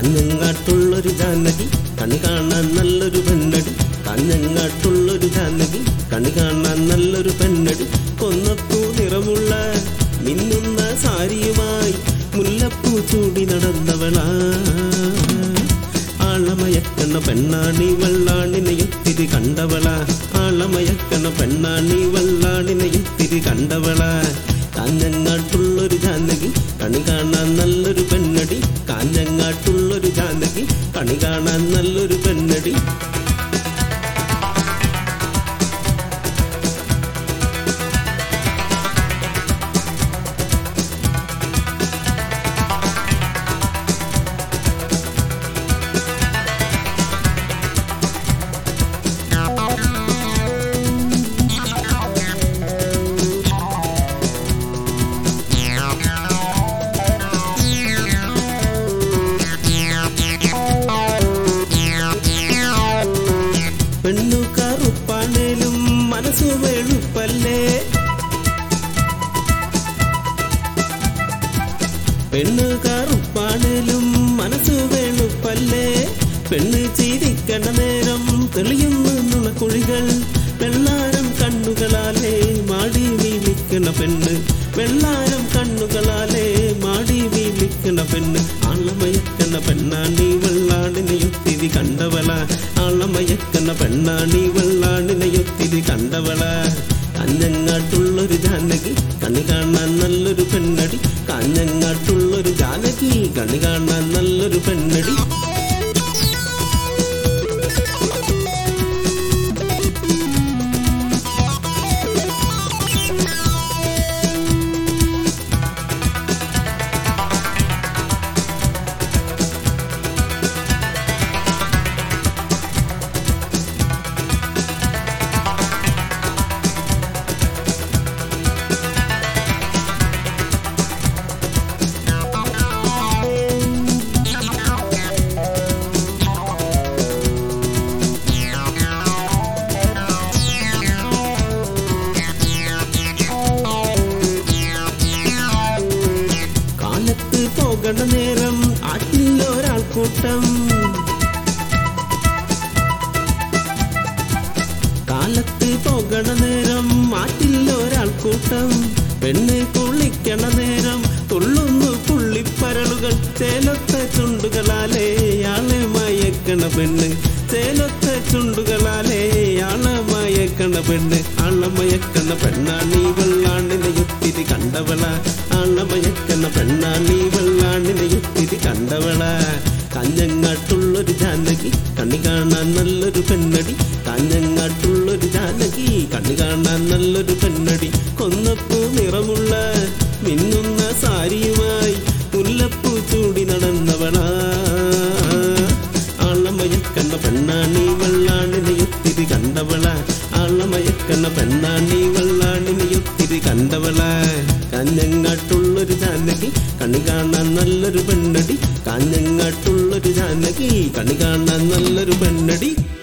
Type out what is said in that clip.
കാഞ്ഞങ്ങാട്ടുള്ളൊരു ജാനകി കണി കാണാൻ നല്ലൊരു പെണ്ണടി. കാഞ്ഞങ്ങാട്ടുള്ളൊരു ജാനകി കണി കാണാൻ നല്ലൊരു പെണ്ണടി. കൊന്നപ്പൂ നിറമുള്ള മിന്നുന്ന സാരിയുമായി മുല്ലപ്പൂ ചൂടി നടന്നവളാ. ആളമയക്കണ പെണ്ണാണി വെള്ളാണിനെയൊത്തിരി കണ്ടവളാ. ആളമയക്കണ പെണ്ണാണി വെള്ളാണിനെയൊത്തിരി കണ്ടവളാ. കാഞ്ഞങ്ങാട്ടുള്ളൊരു ജാനകി കണി കാണാൻ നല്ലൊരു പെണ്ണടി. കാഞ്ഞങ്ങാട്ടുള്ളൊരു ജാനകി കണി കാണാൻ നല്ലൊരു പെണ്ണടി. പെണ്ണു കറുപ്പാണേലും മനസ്സു വെളുപ്പല്ലേ. പെണ്ണു കറുപ്പാണേലും മനസ്സു വെളുപ്പല്ലേ. പെണ്ണ് ചിരിക്കണ നേരം തെളിയുന്നു നുണക്കുഴികൾ. വെള്ളാരം കണ്ണുകളാലേ മാടി വീലിക്കണ പെണ്ണ്. വെള്ളാരം കണ്ണുകളാലേ മാടി വീലിക്കണ പെണ്ണ്. ആളമയക്കണ പെണ്ണാണി വെള്ളാണിനെയൊത്തിരി കണ്ടവള. ആളമയക്കണ പെണ്ണാണി വെള്ളാണിനെയൊത്തിരി കണ്ടവള. കാഞ്ഞങ്ങാട്ടുള്ളൊരു ജാനകി കണി കാണാൻ നല്ലൊരു പെണ്ണടി. കാഞ്ഞങ്ങാട്ടുള്ളൊരു ജാനകി കണി കാണാൻ നല്ലൊരു പെണ്ണടി. പോകണ നേരം ആറ്റിലൊരാൾക്കൂട്ടം. കാലത്ത് പോകണ നേരം ആറ്റിലൊരാൾക്കൂട്ടം. പെണ്ണ് കുളിക്കണ നേരം തുള്ളുന്നു പുള്ളിപ്പരളുകൾ. ചേലൊത്ത ചുണ്ടുകളാലേ ആളെ മയക്കണ പെണ്ണ്. ചേലൊത്ത ചുണ്ടുകളാലേ ആളെ മയക്കണ പെണ്ണ്. ആളമയക്കണ പെണ്ണാണി വെള്ളാണിനെയൊത്തിരി കണ്ടവള. ആളമയക്കണ പെണ്ണാണി വെള്ളാണിനെയൊത്തിരി കണ്ടവള. കാഞ്ഞങ്ങാട്ടുള്ളൊരു ജാനകി കണി കാണാൻ നല്ലൊരു പെണ്ണടി. കാഞ്ഞങ്ങാട്ടുള്ളൊരു ജാനകി കണി കാണാൻ നല്ലൊരു പെണ്ണടി. കൊന്നപ്പൂ നിറമുള്ള മിന്നുന്ന സാരിയുമായി മുല്ലപ്പൂ ചൂടി നടന്നവളാ. ആളമയക്കണ പെണ്ണാണി വെള്ളാണിനെയൊത്തിരി കണ്ടവള. ആളമയക്കണ പെണ്ണാണി വെള്ളാണിനെയൊത്തിരി കണ്ടവള. കാഞ്ഞങ്ങാട്ടുള്ളൊരു ജാനകി കണി കാണാൻ നല്ലൊരു പെണ്ണടി. കാഞ്ഞങ്ങാട്ടുള്ളൊരു ജാനകി കണി കാണാൻ നല്ലൊരു പെണ്ണടി.